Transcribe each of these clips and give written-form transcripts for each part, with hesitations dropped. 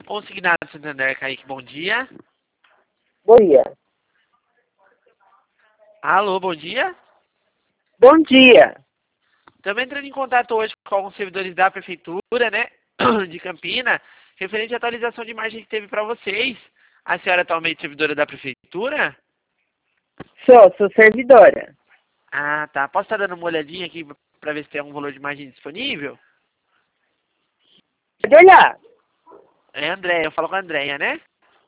Consignado Santander, Kaique, bom dia. Bom dia. Alô, bom dia. Bom dia. Estamos entrando em contato hoje com alguns servidores da Prefeitura, né, de Campina, referente à atualização de imagem que teve para vocês. A senhora é atualmente servidora da Prefeitura? Sou servidora. Ah, tá. Posso estar dando uma olhadinha aqui para ver se tem algum valor de imagem disponível? Pode olhar. É Andréia, eu falo com a Andréia, né?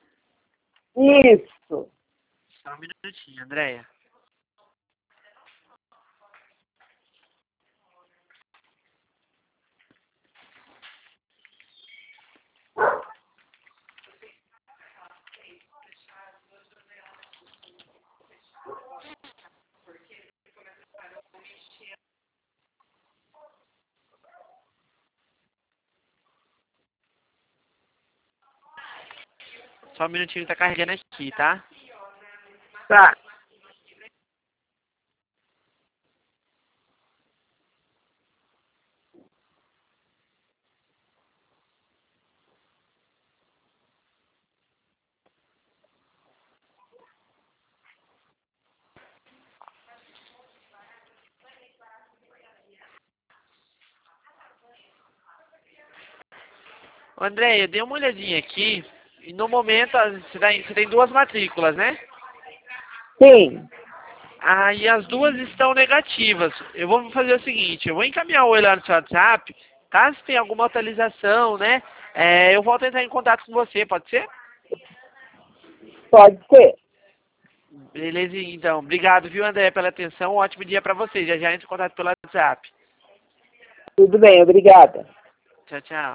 Isso. Só um minutinho, Andréia. Só um minutinho que tá carregando aqui, tá? Tá. Ô, Andréia, eu dei uma olhadinha aqui e no momento você tem duas matrículas, né? Sim. Ah, e as duas estão negativas. Eu vou fazer o seguinte, eu vou encaminhar o oi lá no seu WhatsApp, caso tenha alguma atualização, né? Eu volto a entrar em contato com você, pode ser? Pode ser. Beleza, então. Obrigado, viu, André, pela atenção. Um ótimo dia pra você. Já já entro em contato pelo WhatsApp. Tudo bem, obrigada. Tchau, tchau.